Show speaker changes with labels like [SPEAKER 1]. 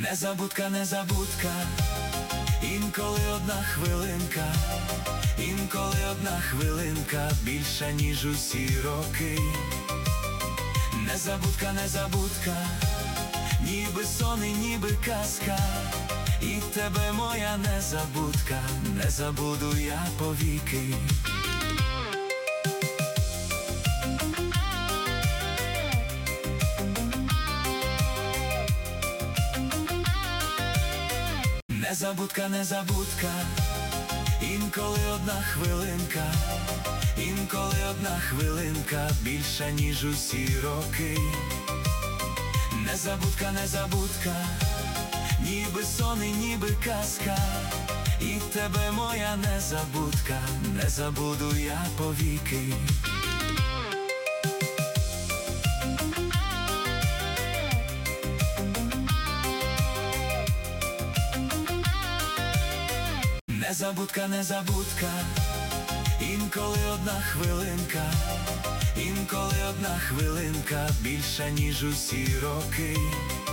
[SPEAKER 1] Незабудка, незабудка, інколи одна хвилинка, інколи одна хвилинка більша, ніж усі роки. Незабудка, незабудка, ніби сон і ніби казка, і тебе, моя незабудка, не забуду я повіки. Незабудка, незабудка, інколи одна хвилинка, інколи одна хвилинка більша, ніж усі роки. Незабудка, незабудка, ніби сон і ніби казка, і тебе, моя незабудка, не забуду я повіки. Незабудка, незабудка, інколи одна хвилинка, інколи одна хвилинка більша, ніж усі роки.